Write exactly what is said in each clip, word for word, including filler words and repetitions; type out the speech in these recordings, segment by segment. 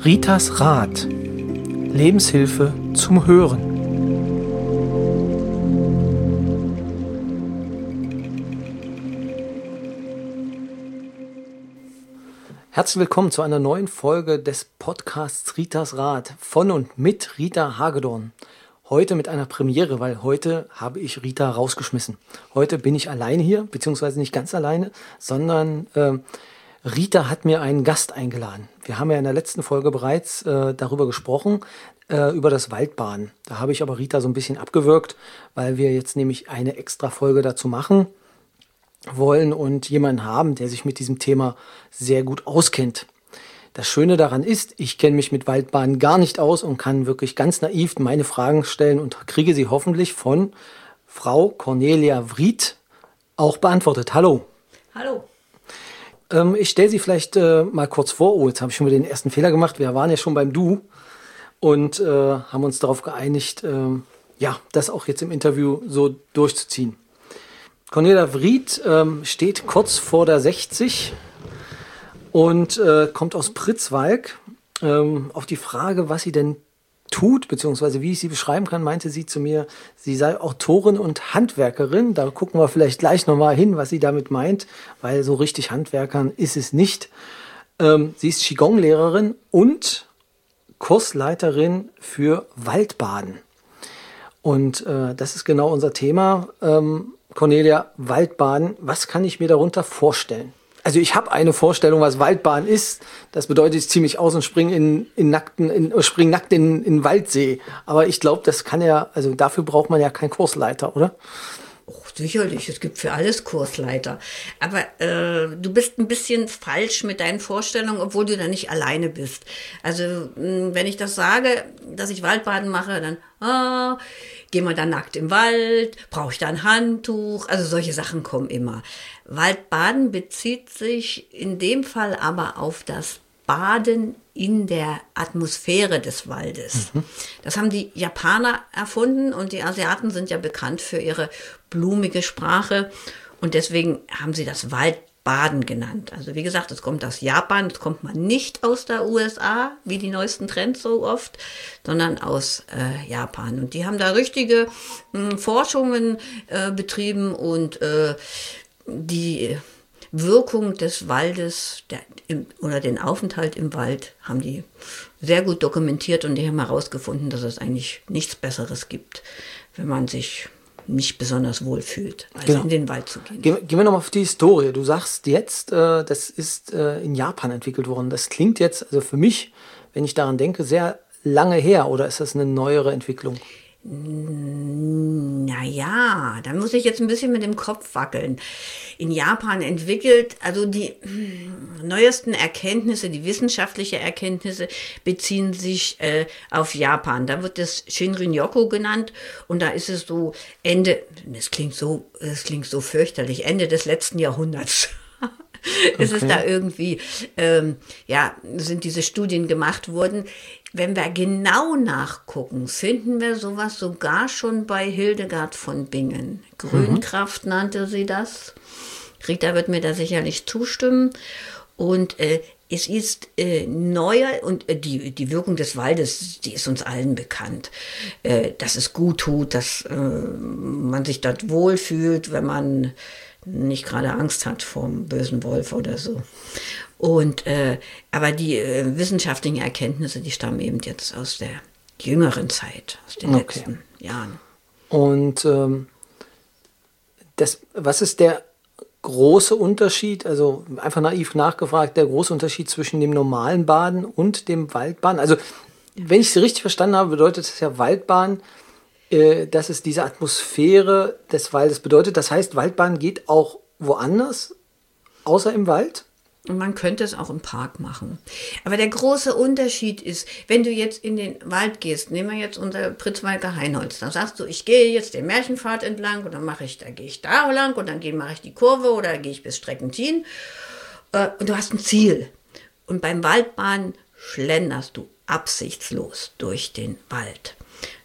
Ritas Rat. Lebenshilfe zum Hören. Herzlich willkommen zu einer neuen Folge des Podcasts Ritas Rat von und mit Rita Hagedorn. Heute mit einer Premiere, weil heute habe ich Rita rausgeschmissen. Heute bin ich alleine hier, beziehungsweise nicht ganz alleine, sondern äh, Rita hat mir einen Gast eingeladen. Wir haben ja in der letzten Folge bereits äh, darüber gesprochen, äh, über das Waldbaden. Da habe ich aber Rita so ein bisschen abgewürgt, weil wir jetzt nämlich eine extra Folge dazu machen wollen und jemanden haben, der sich mit diesem Thema sehr gut auskennt. Das Schöne daran ist, ich kenne mich mit Waldbaden gar nicht aus und kann wirklich ganz naiv meine Fragen stellen und kriege sie hoffentlich von Frau Cornelia Vriet auch beantwortet. Hallo. Hallo. Ähm, ich stelle sie vielleicht äh, mal kurz vor. Oh, jetzt habe ich schon wieder den ersten Fehler gemacht. Wir waren ja schon beim Du und äh, haben uns darauf geeinigt, äh, ja, das auch jetzt im Interview so durchzuziehen. Cornelia Vriet ähm, steht kurz vor der sechzig und äh, kommt aus Pritzwalk. Ähm, auf die Frage, was sie denn tut, beziehungsweise wie ich sie beschreiben kann, meinte sie zu mir, sie sei Autorin und Handwerkerin. Da gucken wir vielleicht gleich nochmal hin, was sie damit meint, weil so richtig Handwerkern ist es nicht. Ähm, sie ist Qigong-Lehrerin und Kursleiterin für Waldbaden. Und äh, das ist genau unser Thema. Ähm, Cornelia, Waldbaden, was kann ich mir darunter vorstellen? Also ich habe eine Vorstellung, was Waldbaden ist. Das bedeutet, ich ziehe mich aus und springe in, in nackten, in, spring nackt in, in den Waldsee. Aber ich glaube, das kann ja, also dafür braucht man ja keinen Kursleiter, oder? Oh, sicherlich, es gibt für alles Kursleiter. Aber äh, du bist ein bisschen falsch mit deinen Vorstellungen, obwohl du da nicht alleine bist. Also mh, wenn ich das sage, dass ich Waldbaden mache, dann ah, gehen wir dann nackt im Wald, brauche ich da ein Handtuch, also solche Sachen kommen immer. Waldbaden bezieht sich in dem Fall aber auf das Baden in der Atmosphäre des Waldes. Mhm. Das haben die Japaner erfunden und die Asiaten sind ja bekannt für ihre blumige Sprache und deswegen haben sie das Waldbaden genannt. Also wie gesagt, es kommt aus Japan, es kommt mal nicht aus der U S A, wie die neuesten Trends so oft, sondern aus äh, Japan. Und die haben da richtige mh, Forschungen äh, betrieben und äh, die Wirkung des Waldes der, im, oder den Aufenthalt im Wald haben die sehr gut dokumentiert und die haben herausgefunden, dass es eigentlich nichts Besseres gibt, wenn man sich nicht besonders wohl fühlt, als genau. in den Wald zu gehen. Gehen, gehen wir nochmal auf die Historie. Du sagst jetzt, äh, das ist äh, in Japan entwickelt worden. Das klingt jetzt, also für mich, wenn ich daran denke, sehr lange her. Oder ist das eine neuere Entwicklung? Naja, da muss ich jetzt ein bisschen mit dem Kopf wackeln. In Japan entwickelt, also die neuesten Erkenntnisse, die wissenschaftlichen Erkenntnisse beziehen sich äh, auf Japan. Da wird das Shinrin-yoku genannt und da ist es so Ende, das klingt so, das klingt so fürchterlich, Ende des letzten Jahrhunderts. Ist okay. Es da irgendwie, ähm, ja, sind diese Studien gemacht worden. Wenn wir genau nachgucken, finden wir sowas sogar schon bei Hildegard von Bingen. Grünkraft mhm. nannte sie das. Rita wird mir da sicherlich zustimmen. Und äh, es ist äh, neuer und äh, die, die Wirkung des Waldes, die ist uns allen bekannt. Äh, dass es gut tut, dass äh, man sich dort wohlfühlt, wenn man nicht gerade Angst hat vor einem bösen Wolf oder so. Und äh, aber die äh, wissenschaftlichen Erkenntnisse, die stammen eben jetzt aus der jüngeren Zeit, aus den okay. letzten Jahren. Und ähm, das, was ist der große Unterschied, also einfach naiv nachgefragt, der große Unterschied zwischen dem normalen Baden und dem Waldbaden? Also wenn ich es richtig verstanden habe, bedeutet es ja Waldbaden, äh, dass es diese Atmosphäre des Waldes bedeutet. Das heißt, Waldbaden geht auch woanders, außer im Wald? Und man könnte es auch im Park machen. Aber der große Unterschied ist, wenn du jetzt in den Wald gehst, nehmen wir jetzt unser Pritzwalker Hainholz, dann sagst du, ich gehe jetzt den Märchenpfad entlang und dann mache ich, da gehe ich da lang und dann mache ich die Kurve oder gehe ich bis Streckentin äh, und du hast ein Ziel. Und beim Waldbaden schlenderst du absichtslos durch den Wald.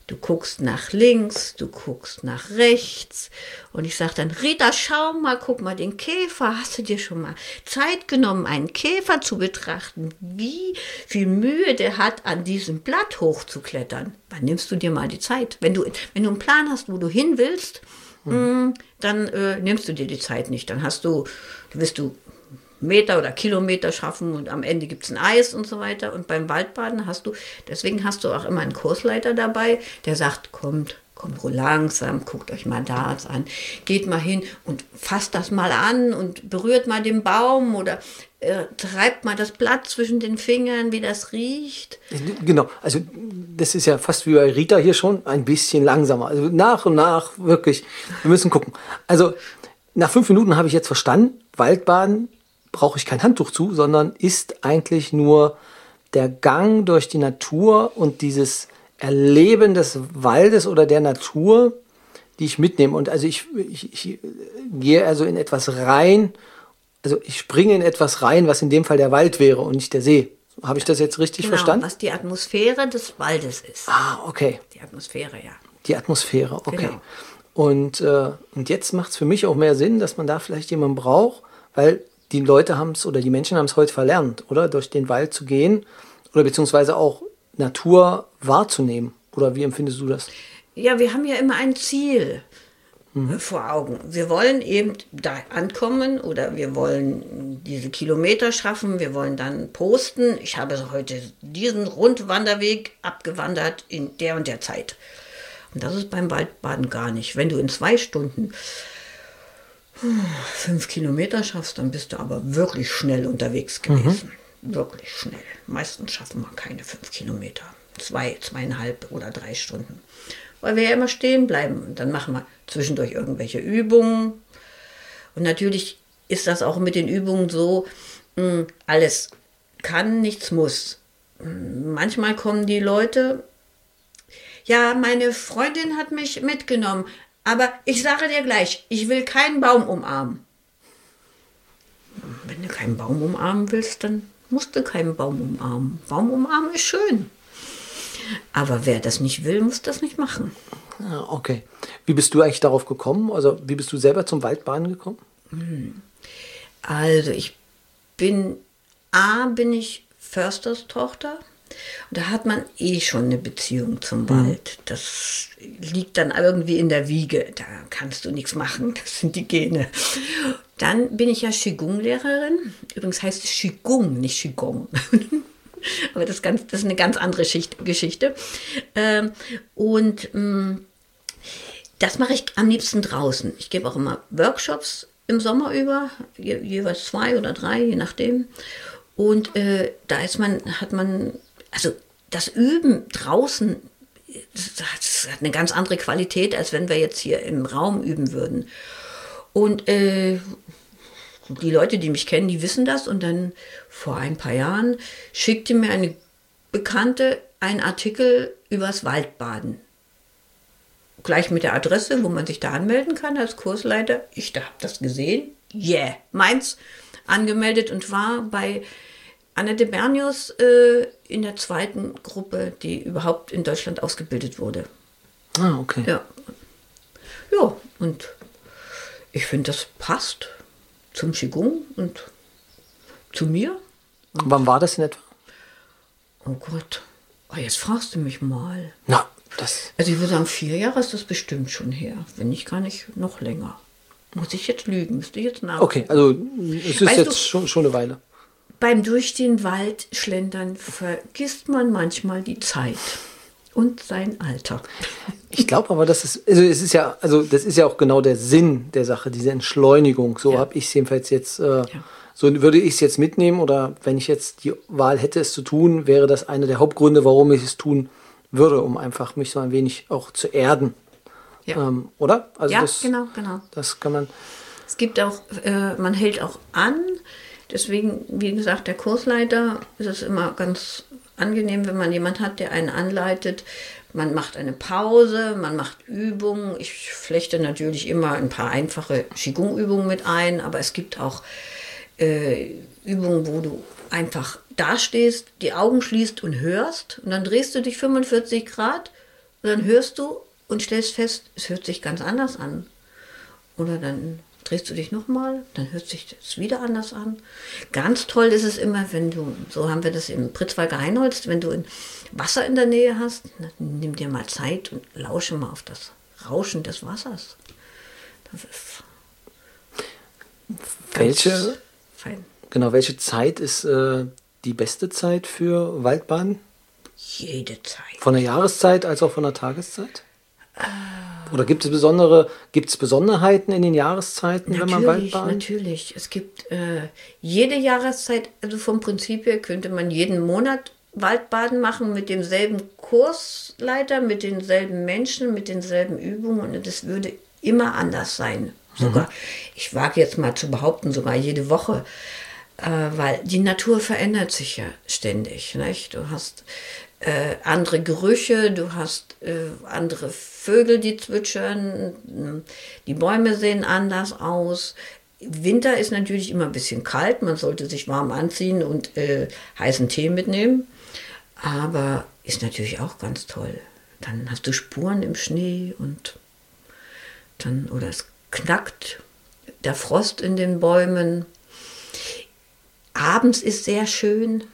Du guckst nach links, du guckst nach rechts. Und ich sage dann, Rita, schau mal, guck mal den Käfer. Hast du dir schon mal Zeit genommen, einen Käfer zu betrachten? Wie viel Mühe der hat, an diesem Blatt hochzuklettern? Wann nimmst du dir mal die Zeit? Wenn du, wenn du einen Plan hast, wo du hin willst, mhm. mh, dann äh, nimmst du dir die Zeit nicht. Dann hast du, wirst du Meter oder Kilometer schaffen und am Ende gibt es ein Eis und so weiter. Und beim Waldbaden hast du, deswegen hast du auch immer einen Kursleiter dabei, der sagt, kommt, kommt langsam, guckt euch mal das an, geht mal hin und fasst das mal an und berührt mal den Baum oder äh, treibt mal das Blatt zwischen den Fingern, wie das riecht. Genau, also das ist ja fast wie bei Rita hier schon, ein bisschen langsamer. Also nach und nach wirklich, wir müssen gucken. Also nach fünf Minuten habe ich jetzt verstanden, Waldbaden brauche ich kein Handtuch zu, sondern ist eigentlich nur der Gang durch die Natur und dieses Erleben des Waldes oder der Natur, die ich mitnehme. Und also ich, ich, ich gehe also in etwas rein, also ich springe in etwas rein, was in dem Fall der Wald wäre und nicht der See. Habe ich das jetzt richtig genau, verstanden? Was die Atmosphäre des Waldes ist. Ah, okay. Die Atmosphäre, ja. Die Atmosphäre, okay. Genau. Und, äh, und jetzt macht es für mich auch mehr Sinn, dass man da vielleicht jemanden braucht, weil die Leute haben es oder die Menschen haben es heute verlernt, oder? Durch den Wald zu gehen oder beziehungsweise auch Natur wahrzunehmen. Oder wie empfindest du das? Ja, wir haben ja immer ein Ziel mhm. vor Augen. Wir wollen eben da ankommen oder wir wollen diese Kilometer schaffen, wir wollen dann posten. Ich habe heute diesen Rundwanderweg abgewandert in der und der Zeit. Und das ist beim Waldbaden gar nicht. Wenn du in zwei Stunden fünf Kilometer schaffst, dann bist du aber wirklich schnell unterwegs gewesen. Mhm. Wirklich schnell. Meistens schaffen wir keine fünf Kilometer. Zwei, zweieinhalb oder drei Stunden. Weil wir ja immer stehen bleiben. Und dann machen wir zwischendurch irgendwelche Übungen. Und natürlich ist das auch mit den Übungen so, mh, alles kann, nichts muss. Manchmal kommen die Leute, ja, meine Freundin hat mich mitgenommen, aber ich sage dir gleich, ich will keinen Baum umarmen. Wenn du keinen Baum umarmen willst, dann musst du keinen Baum umarmen. Baum umarmen ist schön. Aber wer das nicht will, muss das nicht machen. Ah, okay. Wie bist du eigentlich darauf gekommen? Also wie bist du selber zum Waldbaden gekommen? Also ich bin, A, bin ich Försterstochter. Und da hat man eh schon eine Beziehung zum mhm. Wald. Das liegt dann irgendwie in der Wiege. Da kannst du nichts machen. Das sind die Gene. Dann bin ich ja Qigong-Lehrerin. Übrigens heißt es Qigong, nicht Qigong. Aber das ist, ganz, das ist eine ganz andere Schicht, Geschichte. Ähm, und mh, das mache ich am liebsten draußen. Ich gebe auch immer Workshops im Sommer über, je, jeweils zwei oder drei, je nachdem. Und äh, da ist man, hat man, also das Üben draußen, das hat eine ganz andere Qualität, als wenn wir jetzt hier im Raum üben würden. Und äh, die Leute, die mich kennen, die wissen das. Und dann vor ein paar Jahren schickte mir eine Bekannte einen Artikel übers Waldbaden. Gleich mit der Adresse, wo man sich da anmelden kann als Kursleiter. Ich habe das gesehen. Yeah, meins. Angemeldet und war bei Annette Bernius äh, in der zweiten Gruppe, die überhaupt in Deutschland ausgebildet wurde. Ah, okay. Ja, ja, und ich finde, das passt zum Qigong und zu mir. Und wann war das in etwa? Oh Gott, oh, jetzt fragst du mich mal. Na, das... Also ich würde sagen, vier Jahre ist das bestimmt schon her, wenn nicht gar nicht noch länger. Muss ich jetzt lügen, müsste ich jetzt nachdenken. Okay, also es ist Weißt jetzt du, schon, schon eine Weile. Beim durch den Wald schlendern vergisst man manchmal die Zeit und sein Alter. Ich glaube aber, das ist, also es ist ja, also das ist ja auch genau der Sinn der Sache, diese Entschleunigung. So ja. habe ich es jedenfalls jetzt, äh, ja. so würde ich es jetzt mitnehmen. Oder wenn ich jetzt die Wahl hätte, es zu tun, wäre das einer der Hauptgründe, warum ich es tun würde, um einfach mich so ein wenig auch zu erden. Ja. Ähm, oder? Also ja, das, genau, genau. Das kann man. Es gibt auch, äh, man hält auch an. Deswegen, wie gesagt, der Kursleiter ist es immer ganz angenehm, wenn man jemanden hat, der einen anleitet. Man macht eine Pause, man macht Übungen. Ich flechte natürlich immer ein paar einfache Qigong-Übungen mit ein, aber es gibt auch äh, Übungen, wo du einfach dastehst, die Augen schließt und hörst und dann drehst du dich fünfundvierzig Grad Und dann hörst du und stellst fest, es hört sich ganz anders an. Oder dann drehst du dich nochmal, dann hört sich das wieder anders an. Ganz toll ist es immer, wenn du, so haben wir das im Pritzwalker Heinholz, wenn du ein Wasser in der Nähe hast, dann nimm dir mal Zeit und lausche mal auf das Rauschen des Wassers. Das ist welche, fein. Genau, welche Zeit ist äh, die beste Zeit für Waldbaden? Jede Zeit. Von der Jahreszeit als auch von der Tageszeit? Oder gibt es besondere, gibt es Besonderheiten in den Jahreszeiten, Natürlich, wenn man Wald badet? Natürlich. Es gibt äh, jede Jahreszeit, also vom Prinzip her könnte man jeden Monat Waldbaden machen mit demselben Kursleiter, mit denselben Menschen, mit denselben Übungen und es würde immer anders sein. Sogar, mhm. ich wage jetzt mal zu behaupten, sogar jede Woche, äh, weil die Natur verändert sich ja ständig. Nicht? Du hast äh, andere Gerüche, du hast äh, andere Vögel, die zwitschern, die Bäume sehen anders aus. Winter ist natürlich immer ein bisschen kalt, man sollte sich warm anziehen und äh, heißen Tee mitnehmen, aber ist natürlich auch ganz toll. Dann hast du Spuren im Schnee und dann, oder es knackt der Frost in den Bäumen. Abends ist sehr schön.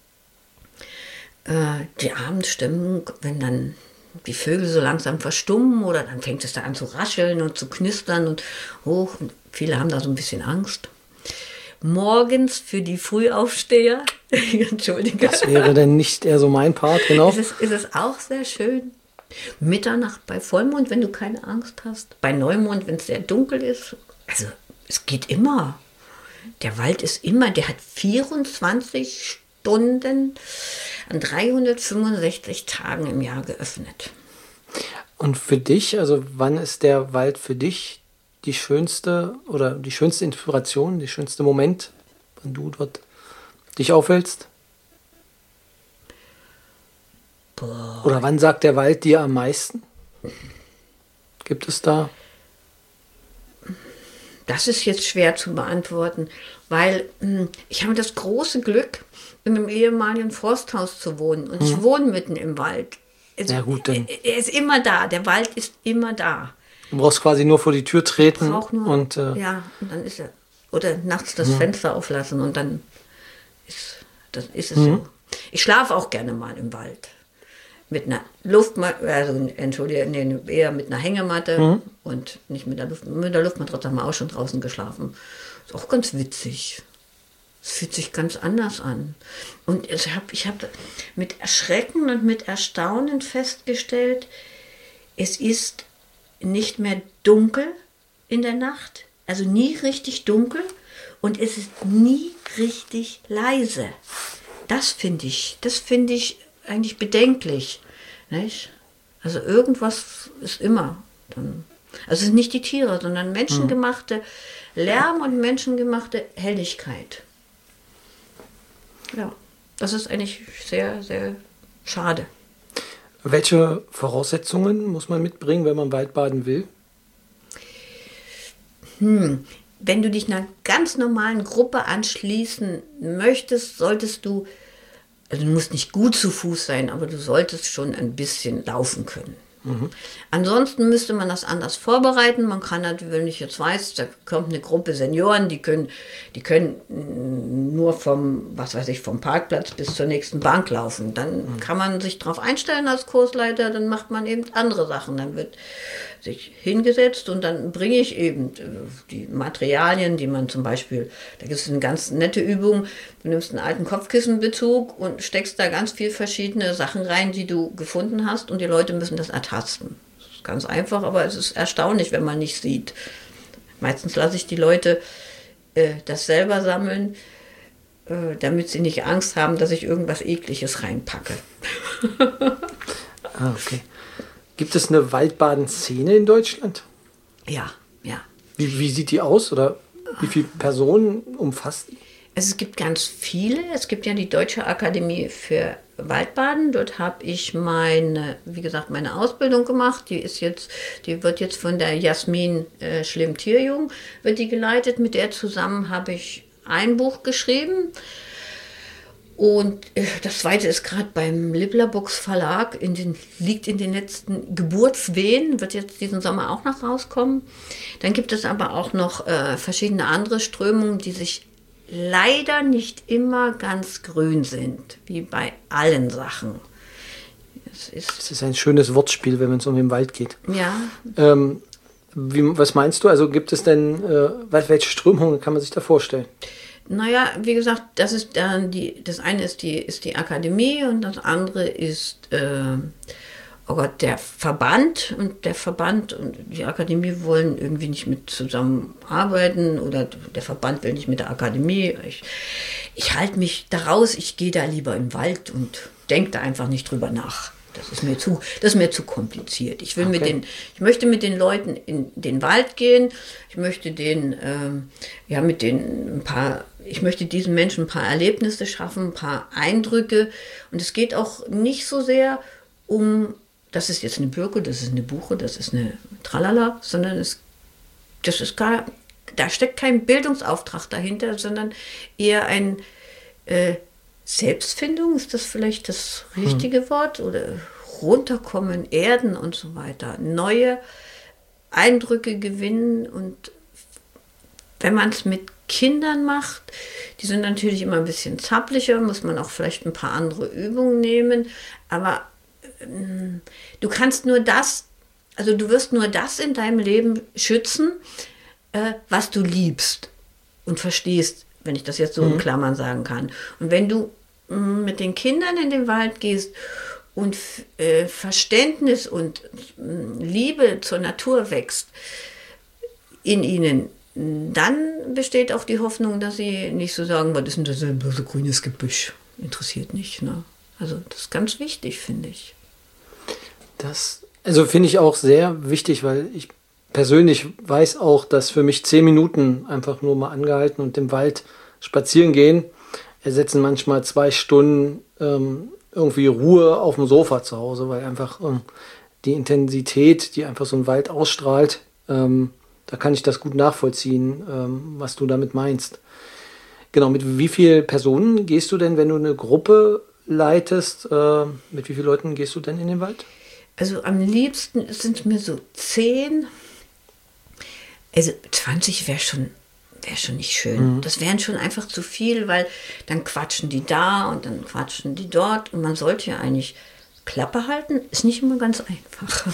Äh, die Abendstimmung, wenn dann die Vögel so langsam verstummen oder dann fängt es da an zu rascheln und zu knistern und hoch. Und viele haben da so ein bisschen Angst. Morgens für die Frühaufsteher, entschuldige. Das wäre denn nicht eher so mein Part, genau. Ist es, ist es auch sehr schön. Mitternacht bei Vollmond, wenn du keine Angst hast. Bei Neumond, wenn es sehr dunkel ist. Also es geht immer. Der Wald ist immer, der hat vierundzwanzig Stunden an dreihundertfünfundsechzig Tagen im Jahr geöffnet. Und für dich, also wann ist der Wald für dich die schönste oder die schönste Inspiration, der schönste Moment, wenn du dort dich aufhältst? Boah. Oder wann sagt der Wald dir am meisten? Gibt es da? Das ist jetzt schwer zu beantworten, weil mh, ich habe das große Glück, in einem ehemaligen Forsthaus zu wohnen. Und mhm. ich wohne mitten im Wald. Es, ja, gut, dann. Er ist immer da, der Wald ist immer da. Du brauchst quasi nur vor die Tür treten. Nur, und äh, ja, und dann ist er. Oder nachts das ja. Fenster auflassen und dann ist, das, ist es mhm. so. Ich schlafe auch gerne mal im Wald. Mit einer Luftmatte, also entschuldige, nee, eher mit einer Hängematte mhm. und nicht mit der Luft, mit der Luftmatratze haben wir auch schon draußen geschlafen. Ist auch ganz witzig. Es fühlt sich ganz anders an. Und ich habe ich hab mit Erschrecken und mit Erstaunen festgestellt, es ist nicht mehr dunkel in der Nacht, also nie richtig dunkel und es ist nie richtig leise. Das finde ich, das finde ich eigentlich bedenklich. Nicht? Also irgendwas ist immer. Dann, also es sind nicht die Tiere, sondern menschengemachte Lärm und menschengemachte Helligkeit. Ja, das ist eigentlich sehr, sehr schade. Welche Voraussetzungen muss man mitbringen, wenn man Waldbaden will? Hm. Wenn du dich einer ganz normalen Gruppe anschließen möchtest, solltest du, also du musst nicht gut zu Fuß sein, aber du solltest schon ein bisschen laufen können. Mhm. Ansonsten müsste man das anders vorbereiten. Man kann natürlich, wenn ich jetzt weiß, da kommt eine Gruppe Senioren, die können, die können nur vom, was weiß ich, vom Parkplatz bis zur nächsten Bank laufen. Dann mhm. kann man sich darauf einstellen als Kursleiter, dann macht man eben andere Sachen. Dann wird sich hingesetzt und dann bringe ich eben die Materialien, die man zum Beispiel, da gibt es eine ganz nette Übung, du nimmst einen alten Kopfkissenbezug und steckst da ganz viel verschiedene Sachen rein, die du gefunden hast und die Leute müssen das ertasten. Das ist ganz einfach, aber es ist erstaunlich, wenn man nicht sieht. Meistens lasse ich die Leute äh, das selber sammeln, äh, damit sie nicht Angst haben, dass ich irgendwas Ekliges reinpacke. Ah, okay. Gibt es eine Waldbaden-Szene in Deutschland? Ja, ja. Wie, wie sieht die aus oder wie viele Personen umfasst die? Es gibt ganz viele. Es gibt ja die Deutsche Akademie für Waldbaden. Dort habe ich meine, wie gesagt, meine Ausbildung gemacht. Die ist jetzt, die wird jetzt von der Jasmin äh, Schlimm-Tierjung wird die geleitet. Mit der zusammen habe ich ein Buch geschrieben. Und äh, das zweite ist gerade beim Libbler-Books Verlag, in den, liegt in den letzten Geburtswehen, wird jetzt diesen Sommer auch noch rauskommen. Dann gibt es aber auch noch äh, verschiedene andere Strömungen, die sich leider nicht immer ganz grün sind, wie bei allen Sachen. Es ist, es ist ein schönes Wortspiel, wenn es um den Wald geht. Ja. Ähm, wie, was meinst du? Also gibt es denn, äh, welche Strömungen kann man sich da vorstellen? Naja, wie gesagt, das ist dann die, das eine ist die, ist die Akademie und das andere ist äh, oh Gott, der Verband. Und der Verband und die Akademie wollen irgendwie nicht mit zusammenarbeiten oder der Verband will nicht mit der Akademie. Ich, ich halte mich da raus, ich gehe da lieber im Wald und denke da einfach nicht drüber nach. Das ist mir zu, das ist mir zu kompliziert. Ich will okay. mit den, ich möchte mit den Leuten in den Wald gehen. Ich möchte den, ähm, ja, mit den ein paar, ich möchte diesen Menschen ein paar Erlebnisse schaffen, ein paar Eindrücke. Und es geht auch nicht so sehr um, das ist jetzt eine Birke, das ist eine Buche, das ist eine Tralala, sondern es, das ist gar, da steckt kein Bildungsauftrag dahinter, sondern eher ein äh, Selbstfindung, ist das vielleicht das richtige hm. Wort? Oder runterkommen, erden und so weiter. Neue Eindrücke gewinnen. Und wenn man es mit Kindern macht, die sind natürlich immer ein bisschen zappliger, muss man auch vielleicht ein paar andere Übungen nehmen. Aber ähm, du kannst nur das, also du wirst nur das in deinem Leben schützen, äh, was du liebst und verstehst, wenn ich das jetzt so mhm. in Klammern sagen kann. Und wenn du mh, mit den Kindern in den Wald gehst und äh, Verständnis und mh, Liebe zur Natur wächst in ihnen, dann besteht auch die Hoffnung, dass sie nicht so sagen, was ist denn das ein so grünes Gebüsch? Interessiert nicht. Ne? Also das ist ganz wichtig, finde ich. Das, also finde ich auch sehr wichtig, weil ich persönlich weiß auch, dass für mich zehn Minuten einfach nur mal angehalten und im Wald spazieren gehen ersetzen manchmal zwei Stunden ähm, irgendwie Ruhe auf dem Sofa zu Hause, weil einfach ähm, die Intensität, die einfach so ein Wald ausstrahlt, ähm, da kann ich das gut nachvollziehen, ähm, was du damit meinst. Genau, mit wie vielen Personen gehst du denn, wenn du eine Gruppe leitest, äh, mit wie vielen Leuten gehst du denn in den Wald? Also am liebsten sind es mir so zehn. Also zwanzig wäre schon, wär schon nicht schön. Mhm. Das wären schon einfach zu viel, weil dann quatschen die da und dann quatschen die dort. Und man sollte ja eigentlich Klappe halten. Ist nicht immer ganz einfach.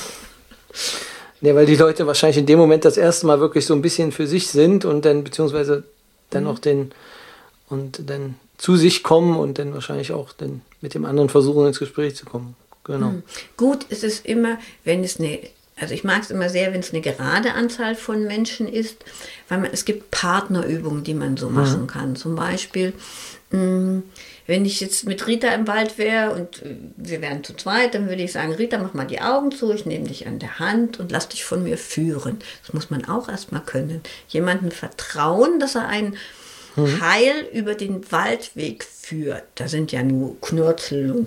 Ja, weil die Leute wahrscheinlich in dem Moment das erste Mal wirklich so ein bisschen für sich sind und dann beziehungsweise dann mhm. auch den und dann zu sich kommen und dann wahrscheinlich auch dann mit dem anderen versuchen ins Gespräch zu kommen. Genau. Mhm. Gut ist es immer, wenn es eine, also ich mag es immer sehr, wenn es eine gerade Anzahl von Menschen ist, weil man, es gibt Partnerübungen, die man so mhm. machen kann. Zum Beispiel, mh, wenn ich jetzt mit Rita im Wald wäre und wir wären zu zweit, dann würde ich sagen, Rita, mach mal die Augen zu, ich nehme dich an der Hand und lass dich von mir führen. Das muss man auch erstmal können. Jemandem vertrauen, dass er einen mhm. heil über den Waldweg führt. Da sind ja nur Knurzel und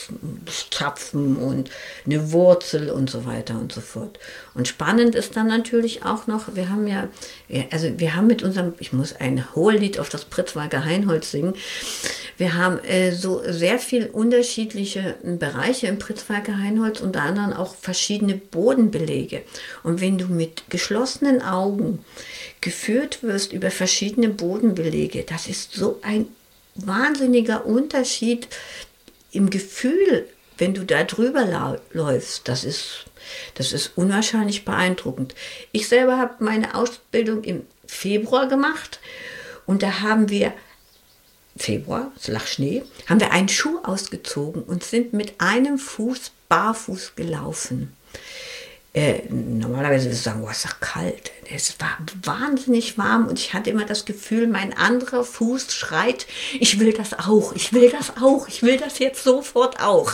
Zapfen und eine Wurzel und so weiter und so fort. Und spannend ist dann natürlich auch noch, wir haben ja, also wir haben mit unserem, ich muss ein Hohelied auf das Pritzwalker Hainholz singen, wir haben äh, so sehr viel unterschiedliche Bereiche im Pritzwalker Hainholz, unter anderem auch verschiedene Bodenbelege. Und wenn du mit geschlossenen Augen geführt wirst über verschiedene Bodenbelege, das ist so ein wahnsinniger Unterschied im Gefühl, wenn du da drüber lau- läufst. Das ist, das ist unwahrscheinlich beeindruckend. Ich selber habe meine Ausbildung im Februar gemacht und da haben wir Februar, es lag Schnee, haben wir einen Schuh ausgezogen und sind mit einem Fuß barfuß gelaufen. Äh, normalerweise würde ich sagen, oh, es ist doch kalt. Es war wahnsinnig warm und ich hatte immer das Gefühl, mein anderer Fuß schreit, ich will das auch, ich will das auch, ich will das jetzt sofort auch.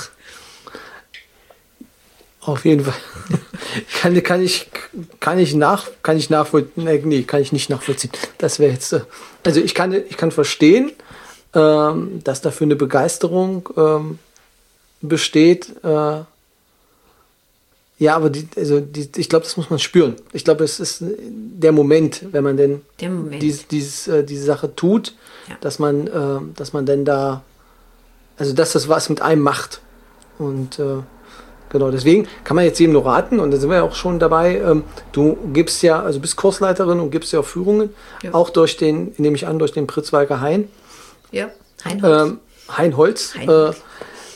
Auf jeden Fall. kann, kann, ich, kann, ich nach, kann ich nachvollziehen? Nee, kann ich nicht nachvollziehen. Das wäre jetzt. Also ich kann, ich kann verstehen, ähm, dass dafür eine Begeisterung ähm, besteht. Äh, ja, aber die, also die, ich glaube, das muss man spüren. Ich glaube, es ist der Moment, wenn man denn Moment. Dies, dieses, äh, diese Sache tut, ja. dass man, äh, dass man denn da also dass das was mit einem macht. Und äh, genau, deswegen kann man jetzt jedem nur raten, und da sind wir ja auch schon dabei, ähm, du gibst ja, also bist Kursleiterin und gibst ja auch Führungen, ja. auch durch den, nehme ich an, durch den Pritzwalker Hain. Ja, Heinholz. Ähm, Heinholz. Heinholz. Äh,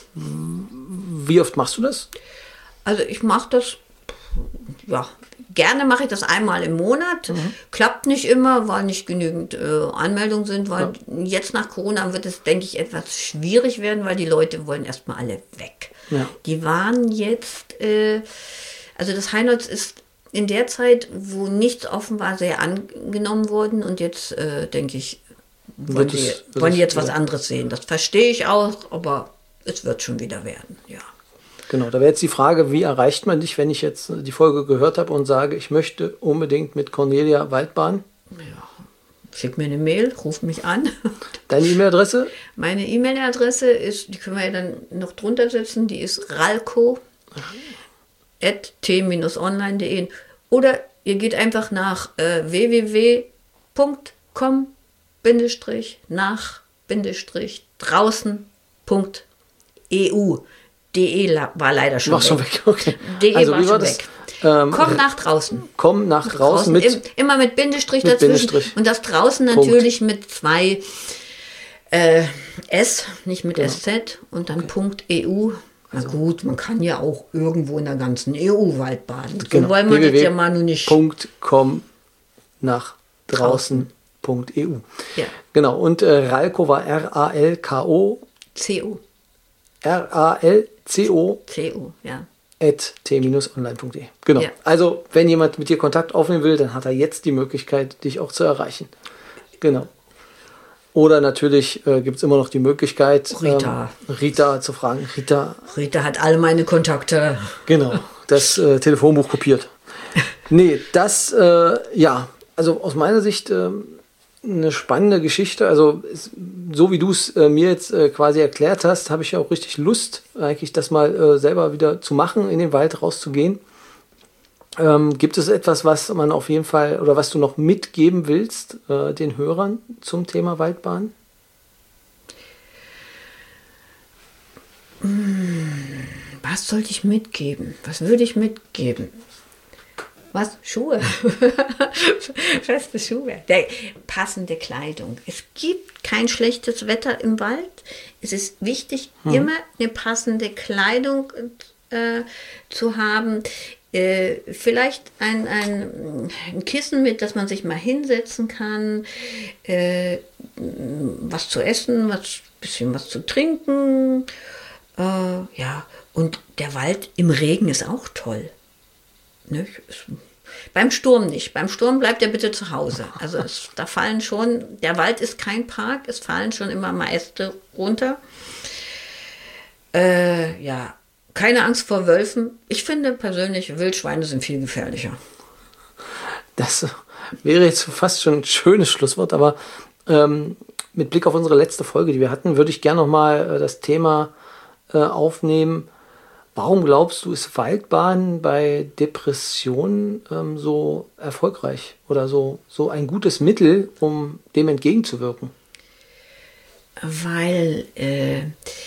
wie oft machst du das? Also ich mache das, ja, gerne mache ich das einmal im Monat. Mhm. Klappt nicht immer, weil nicht genügend äh, Anmeldungen sind, weil ja. jetzt nach Corona wird es, denke ich, etwas schwierig werden, weil die Leute wollen erstmal alle weg. Ja. Die waren jetzt, äh, also das Heinholz ist in der Zeit, wo nichts offen war, sehr angenommen worden, und jetzt, äh, denke ich, wollen die, es, wollen die jetzt was anderes sehen. Das verstehe ich auch, aber es wird schon wieder werden, ja. Genau, da wäre jetzt die Frage, wie erreicht man dich, wenn ich jetzt die Folge gehört habe und sage, ich möchte unbedingt mit Cornelia Waldbahn? Ja, schick mir eine Mail, ruf mich an. Deine E-Mail-Adresse? Meine E-Mail-Adresse ist, die können wir ja dann noch drunter setzen, die ist ralco at t dash online punkt de, oder ihr geht einfach nach äh, w w w punkt com nach draußen punkt e u. De war leider schon war weg. Schon weg. Okay. De also, war wie war schon das? weg. Ähm, komm nach draußen. Komm nach, nach draußen. Mit, Im, immer mit Bindestrich mit dazwischen. Bindestrich. Und das draußen Punkt. Natürlich mit zwei äh, S, nicht mit genau. S Z, und dann okay. Punkt E U. Na also. Gut, man kann ja auch irgendwo in der ganzen E U Wald baden. So genau. wollen wir jetzt ja mal nur nicht. Punkt com nach draußen. Punkt E U. Ja. Genau. Und äh, Ralco war R A L K O. C O. R A L C O. C O, ja. at t dash online punkt de. Genau. Ja. Also, wenn jemand mit dir Kontakt aufnehmen will, dann hat er jetzt die Möglichkeit, dich auch zu erreichen. Genau. Oder natürlich äh, gibt es immer noch die Möglichkeit, Rita. Ähm, Rita zu fragen. Rita. Rita hat alle meine Kontakte. Genau. Das äh, Telefonbuch kopiert. Nee, das, äh, ja, also aus meiner Sicht äh, eine spannende Geschichte. Also so wie du es äh, mir jetzt äh, quasi erklärt hast, habe ich ja auch richtig Lust, eigentlich das mal äh, selber wieder zu machen, in den Wald rauszugehen. Ähm, gibt es etwas, was man auf jeden Fall, oder was du noch mitgeben willst äh, den Hörern zum Thema Waldbahn? Was sollte ich mitgeben? Was würde ich mitgeben? Was? Schuhe. Feste Schuhe. Der, passende Kleidung. Es gibt kein schlechtes Wetter im Wald. Es ist wichtig, hm. immer eine passende Kleidung äh, zu haben. Äh, vielleicht ein, ein, ein Kissen, mit das man sich mal hinsetzen kann. Äh, was zu essen, was bisschen was zu trinken. Äh, ja, und der Wald im Regen ist auch toll. Ne? Beim Sturm nicht. Beim Sturm bleibt er bitte zu Hause. Also es, da fallen schon, der Wald ist kein Park, es fallen schon immer mal Äste runter. Äh, ja, keine Angst vor Wölfen. Ich finde persönlich, Wildschweine sind viel gefährlicher. Das wäre jetzt fast schon ein schönes Schlusswort, aber ähm, mit Blick auf unsere letzte Folge, die wir hatten, würde ich gerne nochmal äh, das Thema äh, aufnehmen. Warum glaubst du, ist Waldbaden bei Depressionen ähm, so erfolgreich oder so, so ein gutes Mittel, um dem entgegenzuwirken? Weil äh,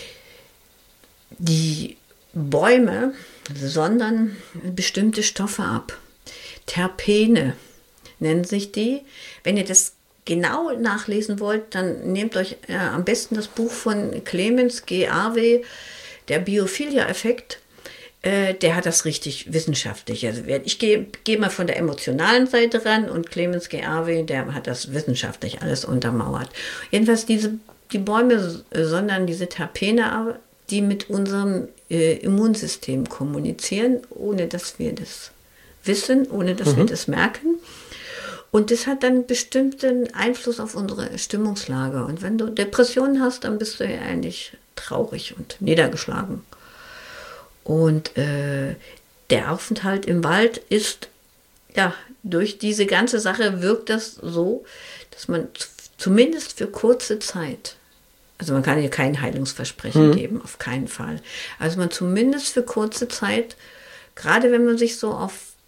die Bäume sondern bestimmte Stoffe ab. Terpene nennen sich die. Wenn ihr das genau nachlesen wollt, dann nehmt euch äh, am besten das Buch von Clemens G. Arvey, der Biophilia-Effekt. Äh, der hat das richtig wissenschaftlich. Also ich gehe geh mal von der emotionalen Seite ran, und Clemens G. Arvey, der hat das wissenschaftlich alles untermauert. Jedenfalls diese, die Bäume sondern diese Terpene, die mit unserem äh, Immunsystem kommunizieren, ohne dass wir das wissen, ohne dass mhm. wir das merken. Und das hat dann bestimmten Einfluss auf unsere Stimmungslage. Und wenn du Depressionen hast, dann bist du ja eigentlich traurig und niedergeschlagen. Und äh, der Aufenthalt im Wald ist, ja, durch diese ganze Sache wirkt das so, dass man z- zumindest für kurze Zeit, also man kann hier kein Heilungsversprechen mhm. geben, auf keinen Fall. Also man zumindest für kurze Zeit, gerade wenn man sich so auf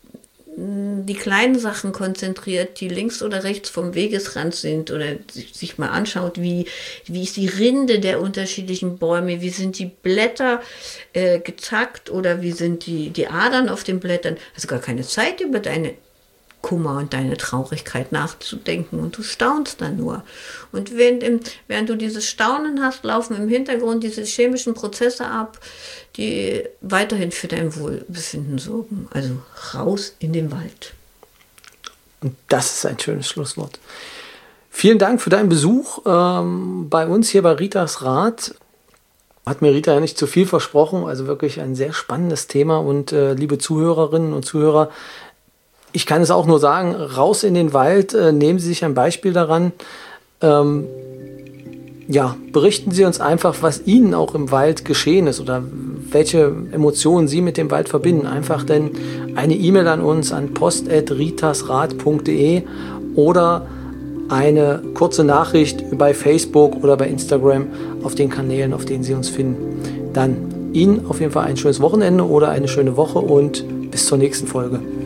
die kleinen Sachen konzentriert, die links oder rechts vom Wegesrand sind oder sich mal anschaut, wie, wie ist die Rinde der unterschiedlichen Bäume, wie sind die Blätter äh, gezackt oder wie sind die, die Adern auf den Blättern. Hast du gar keine Zeit, über deine Kummer und deine Traurigkeit nachzudenken und du staunst dann nur. Und während, im, während du dieses Staunen hast, laufen im Hintergrund diese chemischen Prozesse ab, die weiterhin für dein Wohlbefinden sorgen. Also raus in den Wald. Und das ist ein schönes Schlusswort. Vielen Dank für deinen Besuch ähm, bei uns hier bei Ritas Rat. Hat mir Rita ja nicht zu viel versprochen, also wirklich ein sehr spannendes Thema. Und äh, liebe Zuhörerinnen und Zuhörer, ich kann es auch nur sagen, raus in den Wald, äh, nehmen Sie sich ein Beispiel daran. Ähm, ja, berichten Sie uns einfach, was Ihnen auch im Wald geschehen ist oder welche Emotionen Sie mit dem Wald verbinden. Einfach denn eine E-Mail an uns an post at ritasrat punkt de oder eine kurze Nachricht bei Facebook oder bei Instagram auf den Kanälen, auf denen Sie uns finden. Dann Ihnen auf jeden Fall ein schönes Wochenende oder eine schöne Woche und bis zur nächsten Folge.